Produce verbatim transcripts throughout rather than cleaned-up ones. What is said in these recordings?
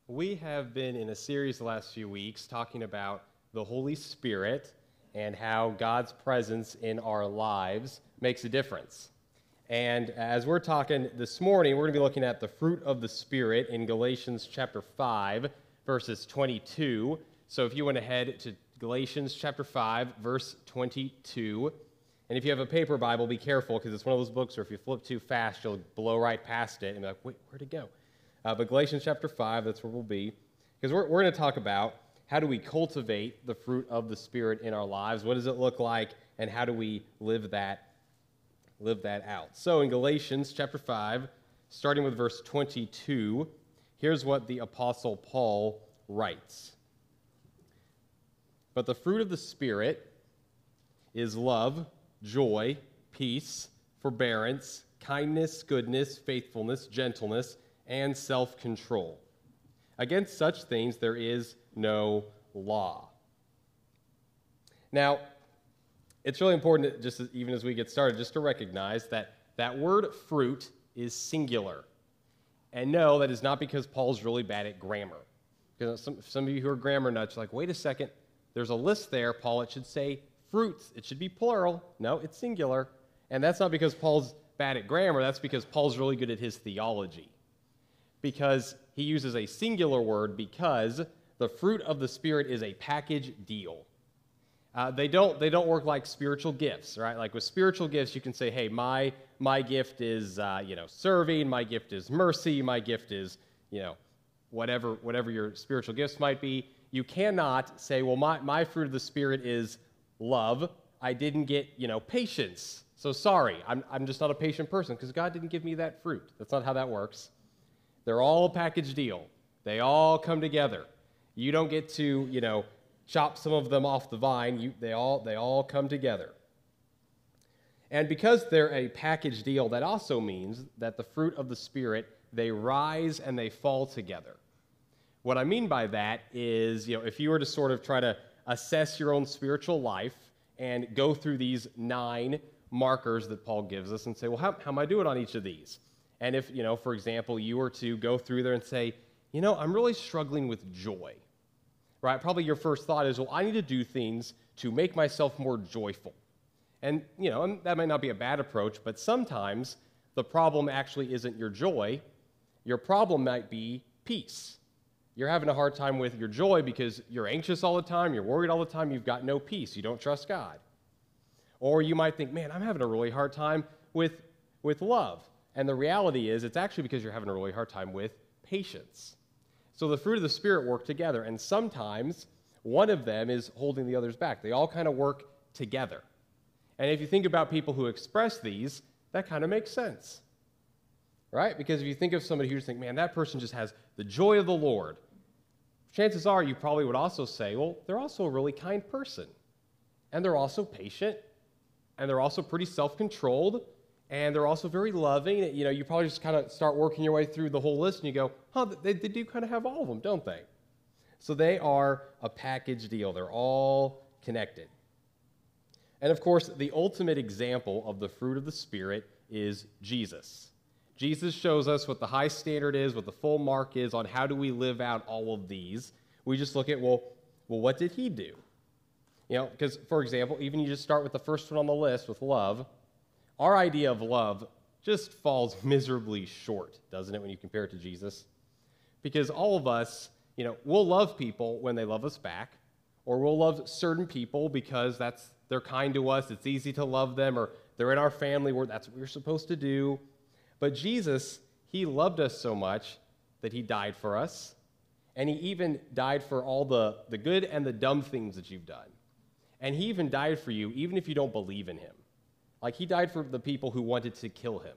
We have been in a series the last few weeks talking about the Holy Spirit and how God's presence in our lives makes a difference. And as we're talking this morning, we're going to be looking at the fruit of the Spirit in Galatians chapter five, verses twenty-two. So if you went ahead to Galatians chapter five, verse twenty-two, and if you have a paper Bible, be careful because it's one of those books where if you flip too fast, you'll blow right past it and be like, wait, where'd it go? Uh, but Galatians chapter five, that's where we'll be, because we're, we're going to talk about how do we cultivate the fruit of the Spirit in our lives, what does it look like, and how do we live that, live that out. So in Galatians chapter five, starting with verse twenty-two, here's what the Apostle Paul writes. But the fruit of the Spirit is love, joy, peace, forbearance, kindness, goodness, faithfulness, gentleness, and self-control. Against such things there is no law. Now, it's really important, just as, even as we get started, just to recognize that that word fruit is singular. And no, that is not because Paul's really bad at grammar. Because some, some of you who are grammar nuts are like, wait a second, there's a list there, Paul, it should say fruits. It should be plural. No, it's singular. And that's not because Paul's bad at grammar, that's because Paul's really good at his theology. Because he uses a singular word because the fruit of the Spirit is a package deal. Uh, they don't they don't work like spiritual gifts, right? Like with spiritual gifts, you can say, hey, my my gift is uh, you know serving, my gift is mercy, my gift is you know whatever whatever your spiritual gifts might be. You cannot say, well, my my fruit of the Spirit is love. I didn't get you know patience, so sorry, I'm I'm just not a patient person because God didn't give me that fruit. That's not how that works. They're all a package deal. They all come together. You don't get to, you know, chop some of them off the vine. You, they all they all come together. And because they're a package deal, that also means that the fruit of the Spirit, they rise and they fall together. What I mean by that is, you know, if you were to sort of try to assess your own spiritual life and go through these nine markers that Paul gives us and say, well, how, how am I doing on each of these? And if, you know, for example, you were to go through there and say, you know, I'm really struggling with joy, right? Probably your first thought is, well, I need to do things to make myself more joyful. And, you know, that might not be a bad approach, but sometimes the problem actually isn't your joy. Your problem might be peace. You're having a hard time with your joy because you're anxious all the time, you're worried all the time, you've got no peace, you don't trust God. Or you might think, man, I'm having a really hard time with, with love. And the reality is, it's actually because you're having a really hard time with patience. So the fruit of the Spirit work together, and sometimes one of them is holding the others back. They all kind of work together. And if you think about people who express these, that kind of makes sense, right? Because if you think of somebody who just think, man, that person just has the joy of the Lord, chances are you probably would also say, well, they're also a really kind person, and they're also patient, and they're also pretty self-controlled, and they're also very loving. You know, you probably just kind of start working your way through the whole list, and you go, huh, they, they do kind of have all of them, don't they? So they are a package deal. They're all connected. And of course, the ultimate example of the fruit of the Spirit is Jesus. Jesus shows us what the high standard is, what the full mark is on how do we live out all of these. We just look at, well, well, what did he do? You know, because, for example, even you just start with the first one on the list with love. Our idea of love just falls miserably short, doesn't it, when you compare it to Jesus? Because all of us, you know, we'll love people when they love us back, or we'll love certain people because that's they're kind to us, it's easy to love them, or they're in our family where that's what we're supposed to do. But Jesus, he loved us so much that he died for us, and he even died for all the, the good and the dumb things that you've done. And he even died for you even if you don't believe in him. Like, he died for the people who wanted to kill him.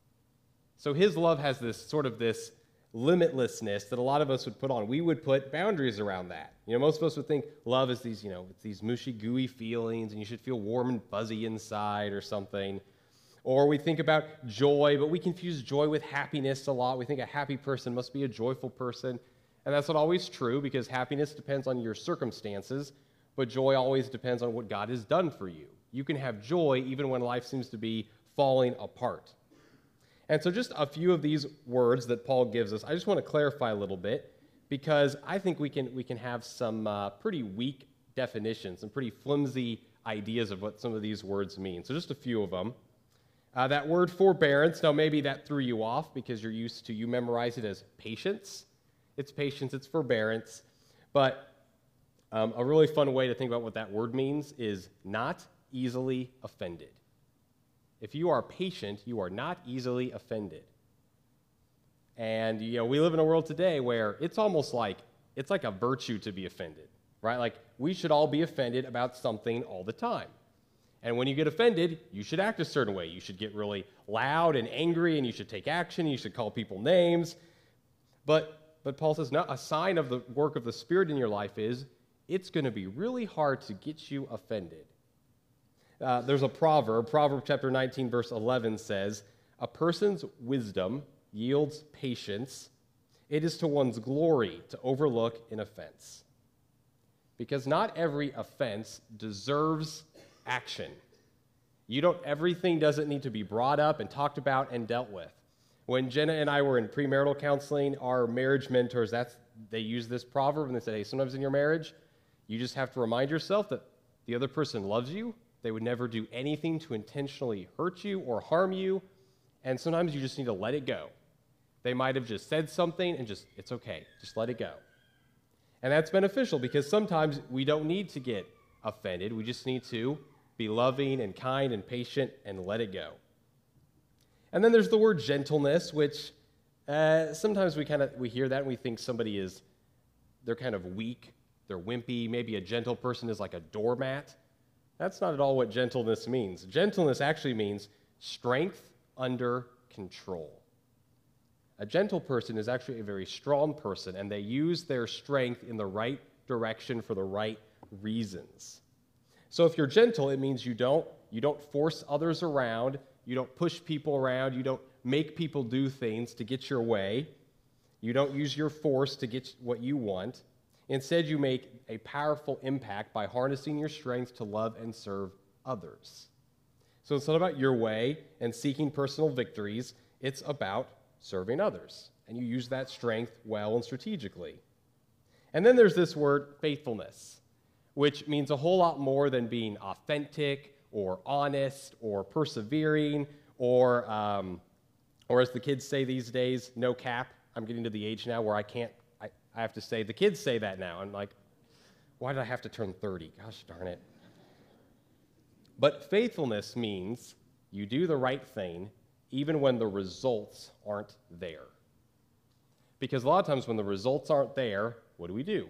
So his love has this sort of this limitlessness that a lot of us would put on. We would put boundaries around that. You know, most of us would think love is these, you know, it's these mushy, gooey feelings, and you should feel warm and fuzzy inside or something. Or we think about joy, but we confuse joy with happiness a lot. We think a happy person must be a joyful person. And that's not always true, because happiness depends on your circumstances, but joy always depends on what God has done for you. You can have joy even when life seems to be falling apart. And so just a few of these words that Paul gives us, I just want to clarify a little bit, because I think we can, we can have some uh, pretty weak definitions, some pretty flimsy ideas of what some of these words mean. So just a few of them. Uh, that word forbearance, now maybe that threw you off because you're used to, you memorize it as patience. It's patience, it's forbearance. But um, a really fun way to think about what that word means is not easily offended. If you are patient, you are not easily offended. And, you know, we live in a world today where it's almost like, it's like a virtue to be offended, right? Like, we should all be offended about something all the time. And when you get offended, you should act a certain way. You should get really loud and angry, and you should take action. You should call people names. But, but Paul says, no, a sign of the work of the Spirit in your life is it's going to be really hard to get you offended. Uh, there's a proverb. Proverb chapter nineteen, verse eleven says, a person's wisdom yields patience. It is to one's glory to overlook an offense. Because not every offense deserves action. You don't, everything doesn't need to be brought up and talked about and dealt with. When Jenna and I were in premarital counseling, our marriage mentors, that's, they use this proverb and they said, hey, sometimes in your marriage, you just have to remind yourself that the other person loves you. They would never do anything to intentionally hurt you or harm you. And sometimes you just need to let it go. They might have just said something and just, it's okay, just let it go. And that's beneficial because sometimes we don't need to get offended. We just need to be loving and kind and patient and let it go. And then there's the word gentleness, which uh, sometimes we kind of we hear that and we think somebody is, they're kind of weak, they're wimpy. Maybe a gentle person is like a doormat. That's not at all what gentleness means. Gentleness actually means strength under control. A gentle person is actually a very strong person, and they use their strength in the right direction for the right reasons. So if you're gentle, it means you don't, you don't force others around, you don't push people around, you don't make people do things to get your way, you don't use your force to get what you want. Instead, you make a powerful impact by harnessing your strength to love and serve others. So it's not about your way and seeking personal victories, it's about serving others. And you use that strength well and strategically. And then there's this word, faithfulness, which means a whole lot more than being authentic or honest or persevering or, um, or as the kids say these days, no cap. I'm getting to the age now where I can't, I, I have to say, the kids say that now. I'm like, why did I have to turn thirty? Gosh darn it. But faithfulness means you do the right thing even when the results aren't there. Because a lot of times when the results aren't there, what do we do?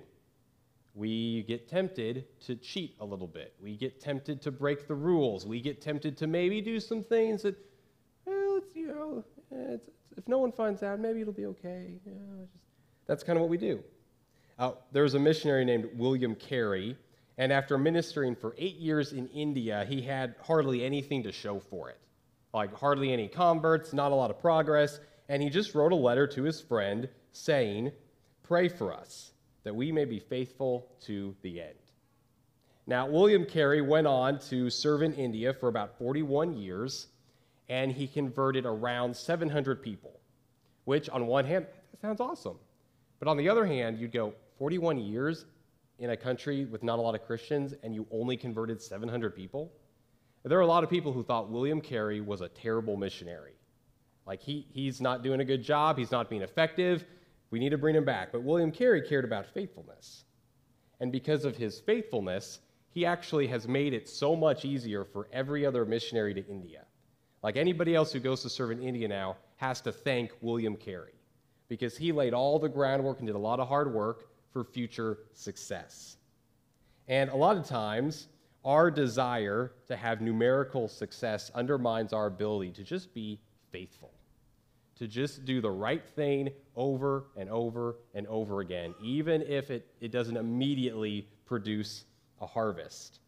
We get tempted to cheat a little bit. We get tempted to break the rules. We get tempted to maybe do some things that, well, it's, you know, it's, if no one finds out, maybe it'll be okay. You know, just, that's kind of what we do. Uh, there was a missionary named William Carey, and after ministering for eight years in India, he had hardly anything to show for it. Like hardly any converts, not a lot of progress, and he just wrote a letter to his friend saying, pray for us, that we may be faithful to the end. Now, William Carey went on to serve in India for about forty-one years, and he converted around seven hundred people, which on one hand, that sounds awesome. But on the other hand, you'd go, forty-one years in a country with not a lot of Christians, and you only converted seven hundred people? There are a lot of people who thought William Carey was a terrible missionary. Like, he, he's not doing a good job, he's not being effective, we need to bring him back. But William Carey cared about faithfulness. And because of his faithfulness, he actually has made it so much easier for every other missionary to India. Like, anybody else who goes to serve in India now has to thank William Carey, because he laid all the groundwork and did a lot of hard work for future success. And a lot of times, our desire to have numerical success undermines our ability to just be faithful, to just do the right thing over and over and over again, even if it, it doesn't immediately produce a harvest.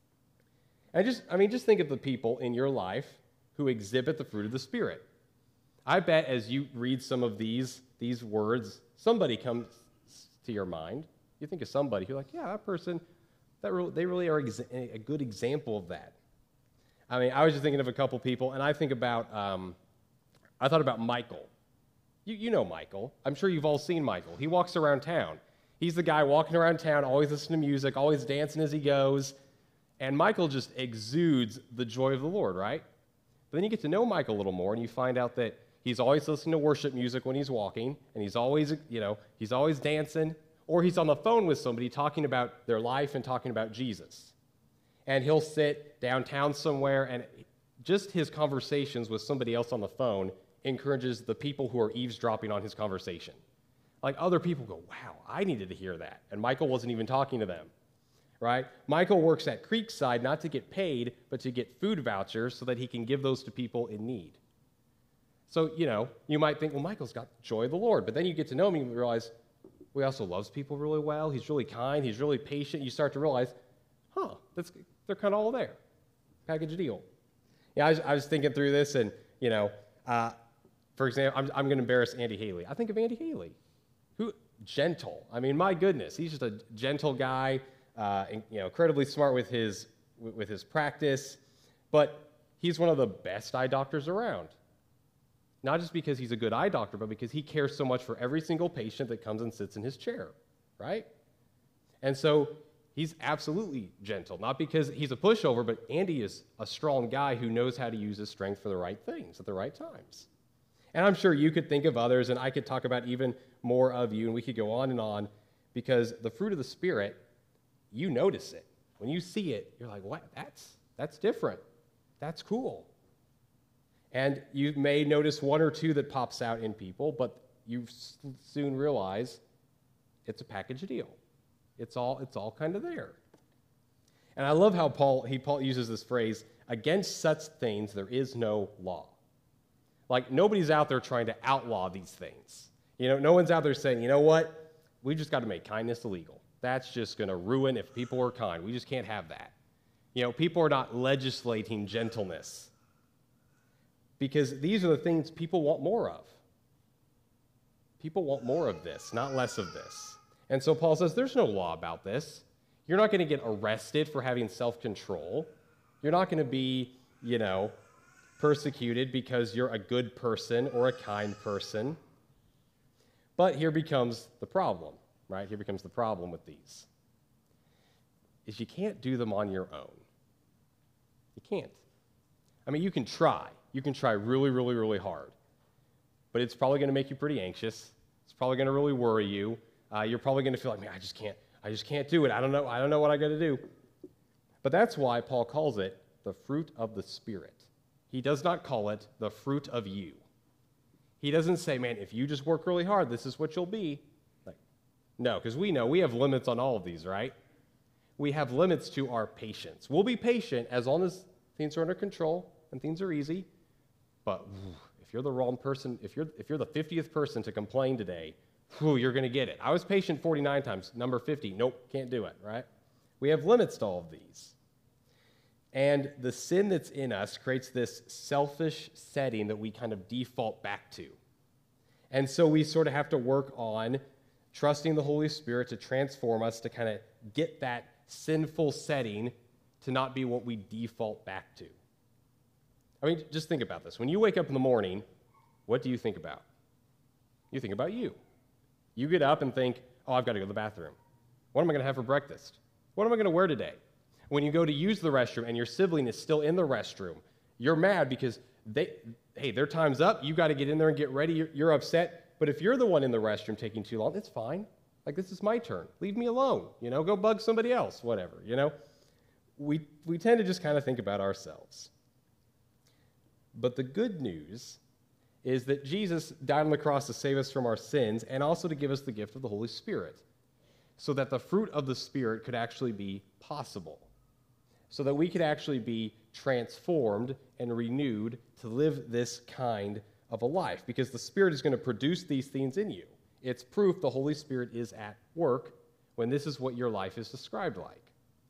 And just, I mean, just think of the people in your life who exhibit the fruit of the Spirit. I bet as you read some of these, these words, somebody comes to your mind. You think of somebody, you're like, yeah, that person, that really, they really are exa- a good example of that. I mean, I was just thinking of a couple people, and I think about, um, I thought about Michael. You, you know Michael. I'm sure you've all seen Michael. He walks around town. He's the guy walking around town, always listening to music, always dancing as he goes. And Michael just exudes the joy of the Lord, right? But then you get to know Michael a little more, and you find out that he's always listening to worship music when he's walking, and he's always, you know, he's always dancing, or he's on the phone with somebody talking about their life and talking about Jesus. And he'll sit downtown somewhere, and just his conversations with somebody else on the phone encourages the people who are eavesdropping on his conversation. Like, other people go, wow, I needed to hear that. And Michael wasn't even talking to them, right? Michael works at Creekside not to get paid, but to get food vouchers so that he can give those to people in need. So, you know, you might think, well, Michael's got the joy of the Lord. But then you get to know him and you realize, well, he also loves people really well. He's really kind. He's really patient. You start to realize, huh, that's, they're kind of all there. Package deal. Yeah, I was, I was thinking through this, and, you know, uh, for example, I'm, I'm going to embarrass Andy Haley. I think of Andy Haley. Who, gentle. I mean, my goodness, he's just a gentle guy, uh, and, you know, incredibly smart with his, with his practice. But he's one of the best eye doctors around. Not just because he's a good eye doctor, but because he cares so much for every single patient that comes and sits in his chair, right? And so he's absolutely gentle, not because he's a pushover, but Andy is a strong guy who knows how to use his strength for the right things at the right times. And I'm sure you could think of others, and I could talk about even more of you, and we could go on and on, because the fruit of the Spirit, you notice it. When you see it, you're like, what? That's, that's different. That's cool. And you may notice one or two that pops out in people, but you soon realize it's a package deal. It's all, it's all kind of there. And I love how Paul, he, Paul uses this phrase, against such things there is no law. Like, nobody's out there trying to outlaw these things. You know, no one's out there saying, you know what, we just got to make kindness illegal. That's just going to ruin if people are kind. We just can't have that. You know, people are not legislating gentleness, because these are the things people want more of. People want more of this, not less of this. And so Paul says, there's no law about this. You're not going to get arrested for having self-control. You're not going to be, you know, persecuted because you're a good person or a kind person. But here becomes the problem, right? Here becomes the problem with these, is you can't do them on your own. You can't. I mean, you can try. You can try really, really, really hard. But it's probably going to make you pretty anxious. It's probably going to really worry you. Uh, you're probably going to feel like, man, I just can't, I just can't do it. I don't know, I don't know what I got to do. But that's why Paul calls it the fruit of the Spirit. He does not call it the fruit of you. He doesn't say, man, if you just work really hard, this is what you'll be. Like, no, because we know we have limits on all of these, right? We have limits to our patience. We'll be patient as long as things are under control and things are easy. But if you're the wrong person, if you're if you're the fiftieth person to complain today, whew, you're going to get it. I was patient forty-nine times. Number fifty, nope, can't do it, right? We have limits to all of these. And the sin that's in us creates this selfish setting that we kind of default back to. And so we sort of have to work on trusting the Holy Spirit to transform us, to kind of get that sinful setting to not be what we default back to. I mean, just think about this. When you wake up in the morning, what do you think about? You think about you. You get up and think, oh, I've got to go to the bathroom. What am I going to have for breakfast? What am I going to wear today? When you go to use the restroom and your sibling is still in the restroom, you're mad because they, hey, their time's up. You got to get in there and get ready. You're, you're upset. But if you're the one in the restroom taking too long, it's fine. Like, this is my turn. Leave me alone. You know, go bug somebody else, whatever, you know? We, we tend to just kind of think about ourselves. But the good news is that Jesus died on the cross to save us from our sins and also to give us the gift of the Holy Spirit, so that the fruit of the Spirit could actually be possible, so that we could actually be transformed and renewed to live this kind of a life, because the Spirit is going to produce these things in you. It's proof the Holy Spirit is at work when this is what your life is described like.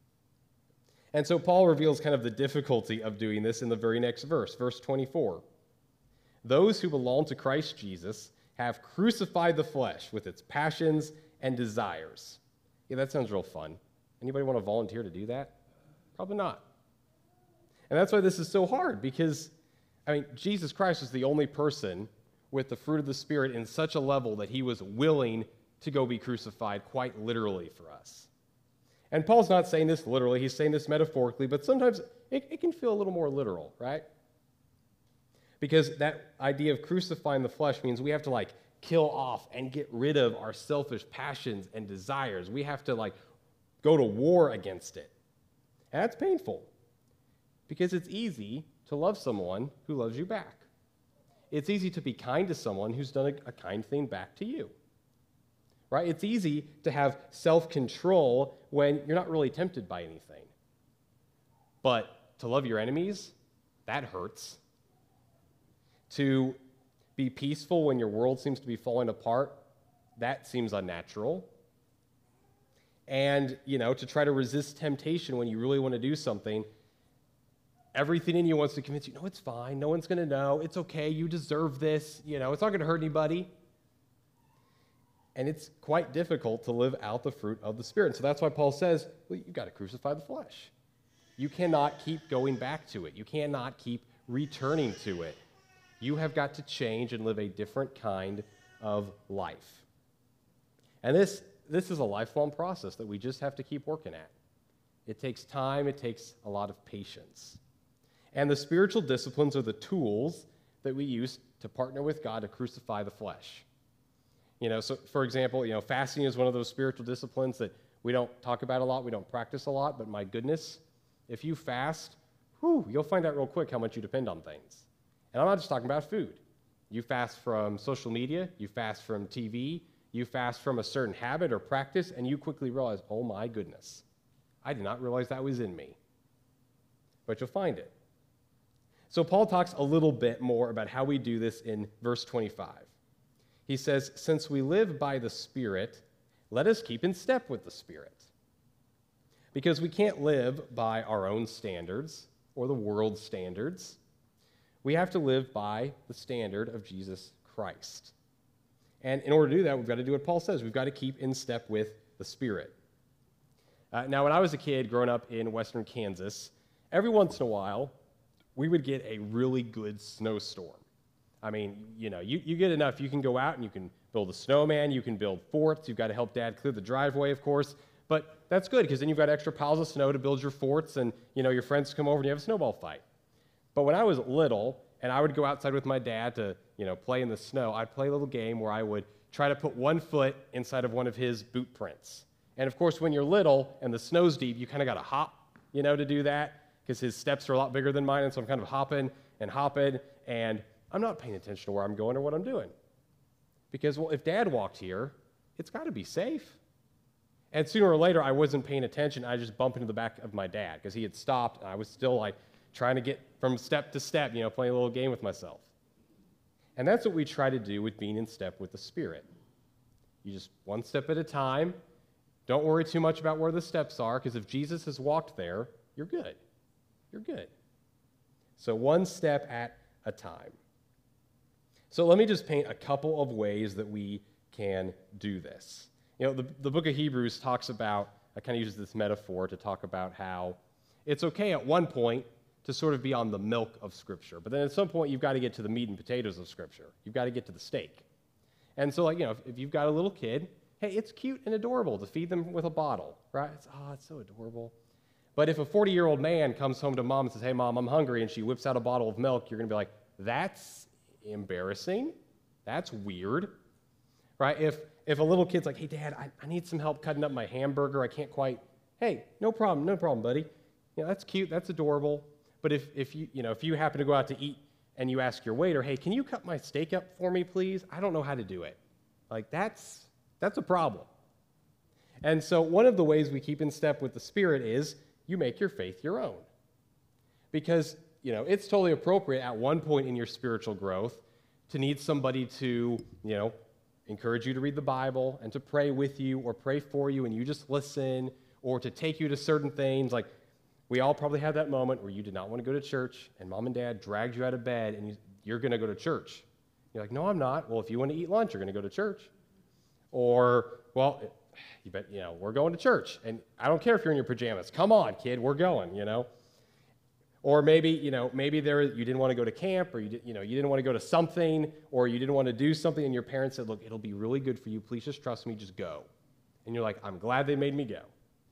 And so Paul reveals kind of the difficulty of doing this in the very next verse, verse twenty-four. Those who belong to Christ Jesus have crucified the flesh with its passions and desires. Yeah, that sounds real fun. Anybody want to volunteer to do that? Probably not. And that's why this is so hard, because, I mean, Jesus Christ is the only person with the fruit of the Spirit in such a level that he was willing to go be crucified quite literally for us. And Paul's not saying this literally, he's saying this metaphorically, but sometimes it, it can feel a little more literal, right? Because that idea of crucifying the flesh means we have to like kill off and get rid of our selfish passions and desires. We have to like go to war against it. And that's painful because it's easy to love someone who loves you back. It's easy to be kind to someone who's done a, a kind thing back to you. Right? It's easy to have self-control when you're not really tempted by anything. But to love your enemies, that hurts. To be peaceful when your world seems to be falling apart, that seems unnatural. And, you know, to try to resist temptation when you really want to do something, everything in you wants to convince you, no, it's fine, no one's going to know, it's okay, you deserve this, you know, it's not going to hurt anybody. And it's quite difficult to live out the fruit of the Spirit. So that's why Paul says, well, you've got to crucify the flesh. You cannot keep going back to it. You cannot keep returning to it. You have got to change and live a different kind of life. And this, this is a lifelong process that we just have to keep working at. It takes time. It takes a lot of patience. And the spiritual disciplines are the tools that we use to partner with God to crucify the flesh. You know, so for example, you know, fasting is one of those spiritual disciplines that we don't talk about a lot, we don't practice a lot, but my goodness, if you fast, whew, you'll find out real quick how much you depend on things. And I'm not just talking about food. You fast from social media, you fast from T V, you fast from a certain habit or practice, and you quickly realize, oh my goodness, I did not realize that was in me. But you'll find it. So Paul talks a little bit more about how we do this in verse twenty-five. He says, since we live by the Spirit, let us keep in step with the Spirit. Because we can't live by our own standards or the world's standards. We have to live by the standard of Jesus Christ. And in order to do that, we've got to do what Paul says. We've got to keep in step with the Spirit. Uh, now, when I was a kid growing up in western Kansas, every once in a while, we would get a really good snowstorm. I mean, you know, you, you get enough, you can go out and you can build a snowman, you can build forts, you've got to help Dad clear the driveway, of course, but that's good because then you've got extra piles of snow to build your forts and, you know, your friends come over and you have a snowball fight. But when I was little and I would go outside with my dad to, you know, play in the snow, I'd play a little game where I would try to put one foot inside of one of his boot prints. And of course, when you're little and the snow's deep, you kind of got to hop, you know, to do that because his steps are a lot bigger than mine, and so I'm kind of hopping and hopping, and I'm not paying attention to where I'm going or what I'm doing. Because, well, if Dad walked here, it's got to be safe. And sooner or later, I wasn't paying attention. I just bumped into the back of my dad because he had stopped, and I was still, like, trying to get from step to step, you know, playing a little game with myself. And that's what we try to do with being in step with the Spirit. You just one step at a time. Don't worry too much about where the steps are, because if Jesus has walked there, you're good. You're good. So one step at a time. So let me just paint a couple of ways that we can do this. You know, the, the book of Hebrews talks about, I kind of use this metaphor to talk about how it's okay at one point to sort of be on the milk of Scripture, but then at some point you've got to get to the meat and potatoes of Scripture. You've got to get to the steak. And so, like, you know, if, if you've got a little kid, hey, it's cute and adorable to feed them with a bottle, right? It's, oh, it's so adorable. But if a forty-year-old man comes home to mom and says, hey, Mom, I'm hungry, and she whips out a bottle of milk, you're going to be like, that's embarrassing. That's weird, right? If if a little kid's like, hey, Dad, I, I need some help cutting up my hamburger. I can't quite. Hey, no problem, no problem, buddy. You know, that's cute, that's adorable. But if if you you know if you happen to go out to eat and you ask your waiter, hey, can you cut my steak up for me, please? I don't know how to do it. Like that's that's a problem. And so one of the ways we keep in step with the Spirit is you make your faith your own, because you know, it's totally appropriate at one point in your spiritual growth to need somebody to, you know, encourage you to read the Bible and to pray with you or pray for you and you just listen, or to take you to certain things. Like, we all probably had that moment where you did not want to go to church and Mom and Dad dragged you out of bed and you, you're going to go to church. You're like, no, I'm not. Well, if you want to eat lunch, you're going to go to church. Or, well, you bet, you know, we're going to church. And I don't care if you're in your pajamas. Come on, kid, we're going, you know. Or maybe, you know, maybe there you didn't want to go to camp, or you, did, you know, you didn't want to go to something, or you didn't want to do something, and your parents said, look, it'll be really good for you. Please just trust me. Just go. And you're like, I'm glad they made me go.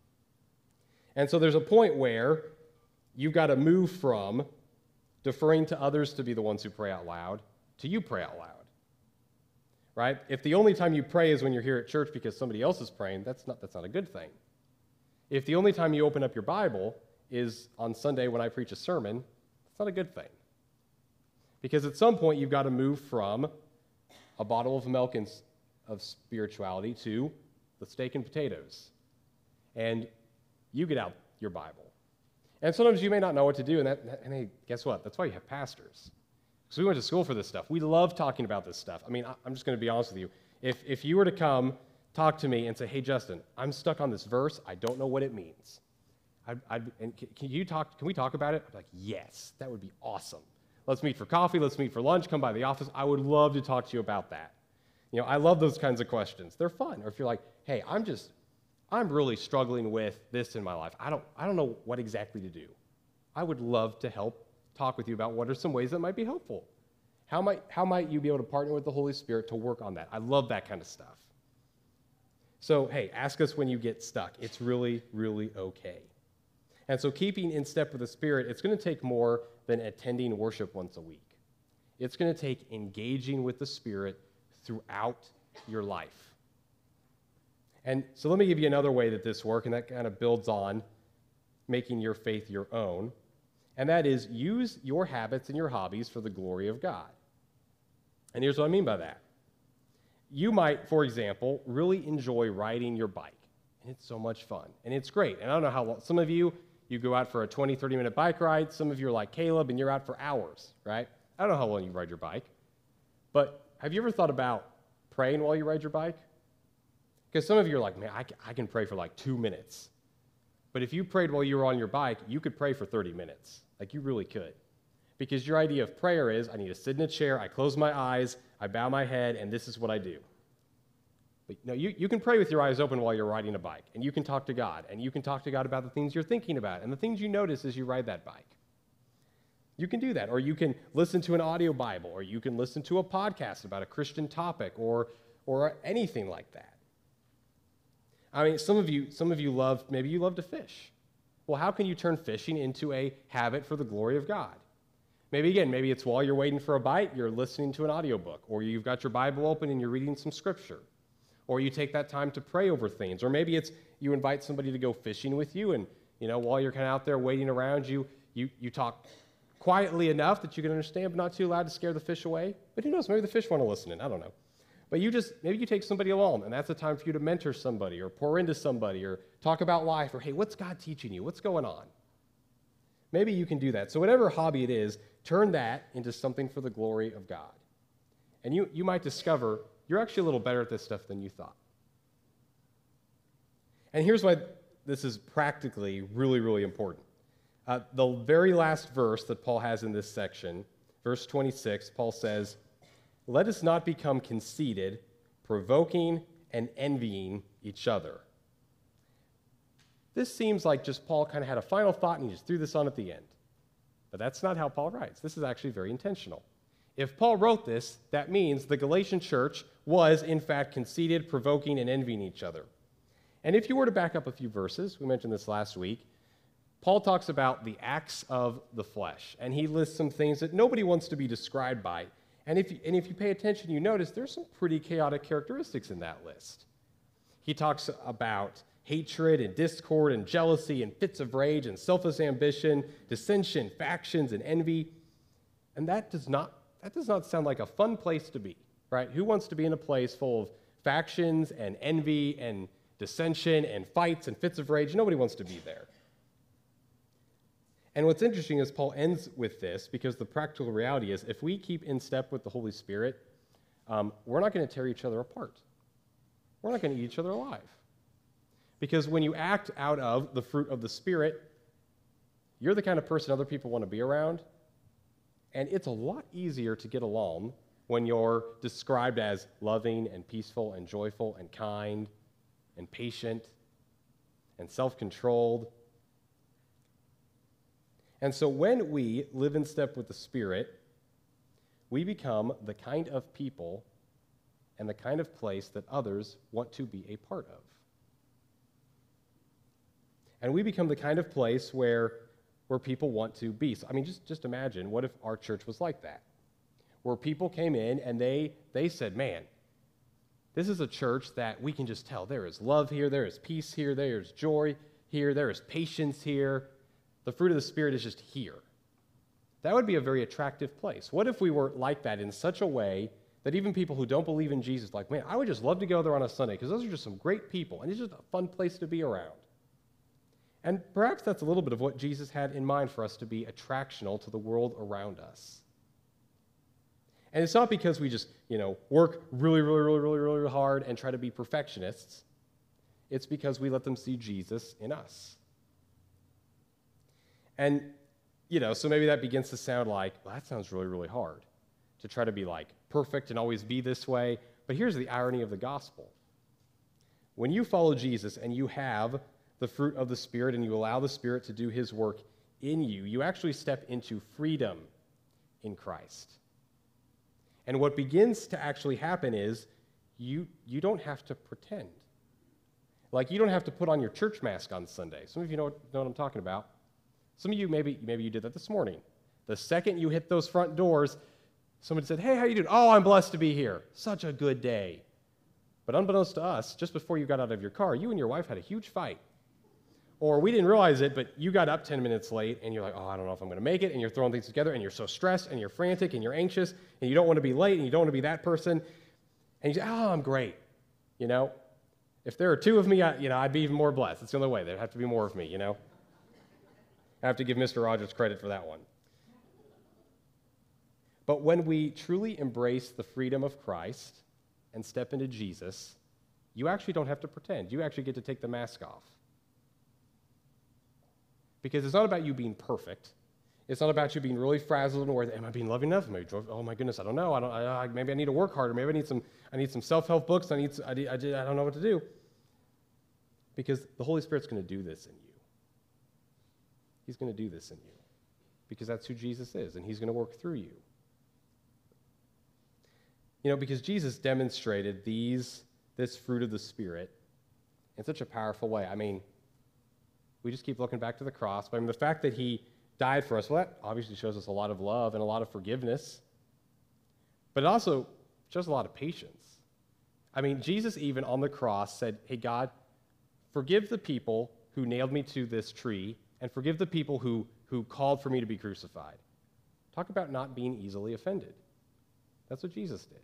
And so there's a point where you've got to move from deferring to others to be the ones who pray out loud to you pray out loud. Right? If the only time you pray is when you're here at church because somebody else is praying, that's not, that's not a good thing. If the only time you open up your Bible is on Sunday when I preach a sermon, it's not a good thing. Because at some point, you've got to move from a bottle of milk and, of spirituality to the steak and potatoes. And you get out your Bible. And sometimes you may not know what to do, and, that, and hey, guess what? That's why you have pastors. Because we went to school for this stuff. We love talking about this stuff. I mean, I'm just going to be honest with you. If, if you were to come talk to me and say, hey, Justin, I'm stuck on this verse. I don't know what it means. I'd, I'd, and can you talk? Can we talk about it? I'm like, yes, that would be awesome. Let's meet for coffee. Let's meet for lunch. Come by the office. I would love to talk to you about that. You know, I love those kinds of questions. They're fun. Or if you're like, hey, I'm just, I'm really struggling with this in my life. I don't, I don't know what exactly to do. I would love to help talk with you about what are some ways that might be helpful. How might, how might you be able to partner with the Holy Spirit to work on that? I love that kind of stuff. So, hey, ask us when you get stuck. It's really, really okay. And so keeping in step with the Spirit, it's going to take more than attending worship once a week. It's going to take engaging with the Spirit throughout your life. And so let me give you another way that this works, and that kind of builds on making your faith your own. And that is use your habits and your hobbies for the glory of God. And here's what I mean by that. You might, for example, really enjoy riding your bike. And it's so much fun. And it's great. And I don't know how long, some of you, you go out for a twenty, thirty minute bike ride. Some of you are like Caleb and you're out for hours, right? I don't know how long you ride your bike. But have you ever thought about praying while you ride your bike? Because some of you are like, man, I can, I can pray for like two minutes. But if you prayed while you were on your bike, you could pray for thirty minutes. Like you really could. Because your idea of prayer is, I need to sit in a chair, I close my eyes, I bow my head, and this is what I do. But no, you, you can pray with your eyes open while you're riding a bike, and you can talk to God, and you can talk to God about the things you're thinking about, and the things you notice as you ride that bike. You can do that, or you can listen to an audio Bible, or you can listen to a podcast about a Christian topic, or, or anything like that. I mean, some of you, some of you love, maybe you love to fish. Well, how can you turn fishing into a habit for the glory of God? Maybe, again, maybe it's while you're waiting for a bite, you're listening to an audiobook, or you've got your Bible open and you're reading some scripture, or you take that time to pray over things, or maybe it's you invite somebody to go fishing with you, and you know while you're kind of out there waiting around, you you you talk quietly enough that you can understand, but not too loud to scare the fish away. But who knows? Maybe the fish want to listen in. I don't know. But you just maybe you take somebody along, and that's a time for you to mentor somebody, or pour into somebody, or talk about life, or hey, what's God teaching you? What's going on? Maybe you can do that. So whatever hobby it is, turn that into something for the glory of God. And you, you might discover you're actually a little better at this stuff than you thought. And here's why this is practically really, really important. Uh, the very last verse that Paul has in this section, verse twenty-six, Paul says, "Let us not become conceited, provoking and envying each other." This seems like just Paul kind of had a final thought and he just threw this on at the end. But that's not how Paul writes. This is actually very intentional. If Paul wrote this, that means the Galatian church was, in fact, conceited, provoking, and envying each other. And if you were to back up a few verses, we mentioned this last week, Paul talks about the acts of the flesh, and he lists some things that nobody wants to be described by. And if you, and if you pay attention, you notice there's some pretty chaotic characteristics in that list. He talks about hatred and discord and jealousy and fits of rage and selfish ambition, dissension, factions, and envy. And that does not, that does not sound like a fun place to be, right? Who wants to be in a place full of factions and envy and dissension and fights and fits of rage? Nobody wants to be there. And what's interesting is Paul ends with this because the practical reality is if we keep in step with the Holy Spirit, um, we're not going to tear each other apart. We're not going to eat each other alive. Because when you act out of the fruit of the Spirit, you're the kind of person other people want to be around, and it's a lot easier to get along when you're described as loving and peaceful and joyful and kind and patient and self-controlled. And so when we live in step with the Spirit, we become the kind of people and the kind of place that others want to be a part of. And we become the kind of place where, where people want to be. So, I mean, just, just imagine, what if our church was like that? Where people came in and they, they said, man, this is a church that we can just tell there is love here, there is peace here, there is joy here, there is patience here. The fruit of the Spirit is just here. That would be a very attractive place. What if we were like that in such a way that even people who don't believe in Jesus, like, man, I would just love to go there on a Sunday because those are just some great people, and it's just a fun place to be around. And perhaps that's a little bit of what Jesus had in mind for us to be attractional to the world around us. And it's not because we just, you know, work really, really, really, really, really hard and try to be perfectionists. It's because we let them see Jesus in us. And, you know, so maybe that begins to sound like, well, that sounds really, really hard to try to be like perfect and always be this way. But here's the irony of the gospel. When you follow Jesus and you have the fruit of the Spirit and you allow the Spirit to do his work in you, you actually step into freedom in Christ. And what begins to actually happen is you, you don't have to pretend. Like, you don't have to put on your church mask on Sunday. Some of you know what, know what I'm talking about. Some of you, maybe, maybe you did that this morning. The second you hit those front doors, somebody said, hey, how you doing? Oh, I'm blessed to be here. Such a good day. But unbeknownst to us, just before you got out of your car, you and your wife had a huge fight. Or we didn't realize it, but you got up ten minutes late, and you're like, oh, I don't know if I'm going to make it, and you're throwing things together, and you're so stressed, and you're frantic, and you're anxious, and you don't want to be late, and you don't want to be that person. And you say, oh, I'm great. You know? If there are two of me, I, you know, I'd be even more blessed. It's the only way. There'd have to be more of me, you know? I have to give Mister Rogers credit for that one. But when we truly embrace the freedom of Christ and step into Jesus, you actually don't have to pretend. You actually get to take the mask off. Because it's not about you being perfect. It's not about you being really frazzled and worried. Am I being loving enough? Maybe, oh my goodness, I don't know. I don't. I, I, maybe I need to work harder. Maybe I need some. I need some self-help books. I need. I, I, I don't know what to do. Because the Holy Spirit's going to do this in you. He's going to do this in you. Because that's who Jesus is, and he's going to work through you. You know, because Jesus demonstrated these, this fruit of the Spirit in such a powerful way. I mean, we just keep looking back to the cross. But I mean, the fact that he died for us, well, that obviously shows us a lot of love and a lot of forgiveness. But it also shows a lot of patience. I mean, Jesus even on the cross said, hey, God, forgive the people who nailed me to this tree, and forgive the people who, who called for me to be crucified. Talk about not being easily offended. That's what Jesus did.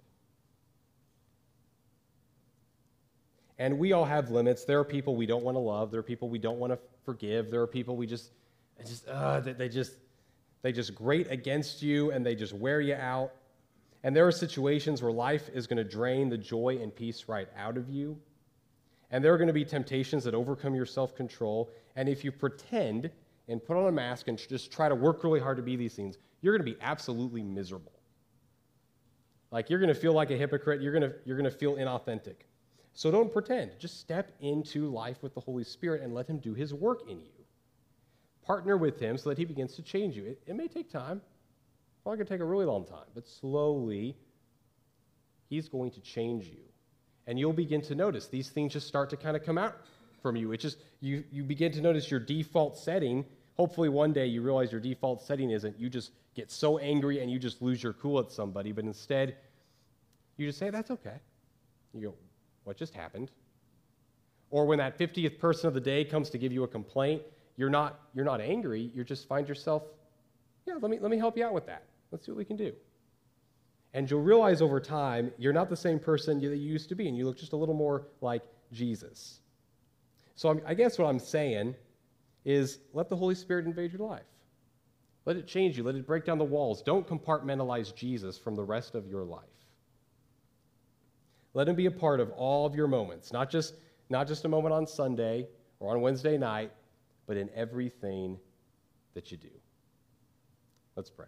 And we all have limits. There are people we don't want to love. There are people we don't want to forgive. There are people we just, just uh, they, they just, they just grate against you and they just wear you out. And there are situations where life is going to drain the joy and peace right out of you. And there are going to be temptations that overcome your self-control. And if you pretend and put on a mask and just try to work really hard to be these things, you're going to be absolutely miserable. Like, you're going to feel like a hypocrite. You're going to, you're going to feel inauthentic. So don't pretend. Just step into life with the Holy Spirit and let him do his work in you. Partner with him so that he begins to change you. It, it may take time. Probably going to take a really long time. But slowly, he's going to change you. And you'll begin to notice these things just start to kind of come out from you. It just, you, you begin to notice your default setting. Hopefully one day you realize your default setting isn't you just get so angry and you just lose your cool at somebody, but instead you just say, that's okay. You go, what just happened? Or when that fiftieth person of the day comes to give you a complaint, you're not, you're not angry, you just find yourself, yeah, let me, let me help you out with that. Let's see what we can do. And you'll realize over time, you're not the same person that you used to be, and you look just a little more like Jesus. So I'm, I guess what I'm saying is let the Holy Spirit invade your life. Let it change you. Let it break down the walls. Don't compartmentalize Jesus from the rest of your life. Let him be a part of all of your moments, not just, not just a moment on Sunday or on Wednesday night, but in everything that you do. Let's pray.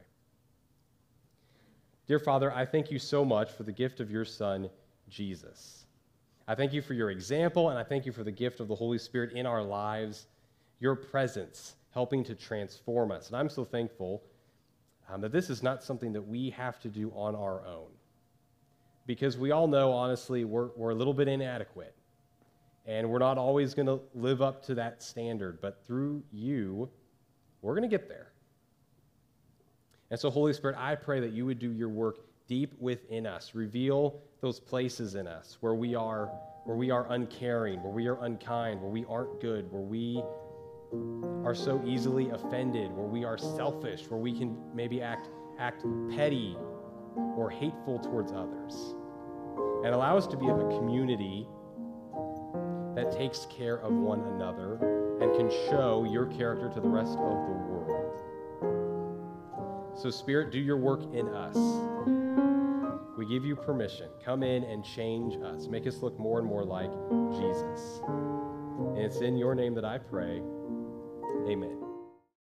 Dear Father, I thank you so much for the gift of your Son, Jesus. I thank you for your example, and I thank you for the gift of the Holy Spirit in our lives. Your presence helping to transform us. And I'm so thankful um, that this is not something that we have to do on our own. Because we all know, honestly, we're, we're a little bit inadequate. And we're not always going to live up to that standard. But through you, we're going to get there. And so, Holy Spirit, I pray that you would do your work deep within us. Reveal those places in us where we are, where we are uncaring, where we are unkind, where we aren't good, where we are so easily offended, where we are selfish, where we can maybe act, act petty or hateful towards others. And allow us to be a community that takes care of one another and can show your character to the rest of the world. So, Spirit, do your work in us. We give you permission. Come in and change us. Make us look more and more like Jesus. And it's in your name that I pray. Amen.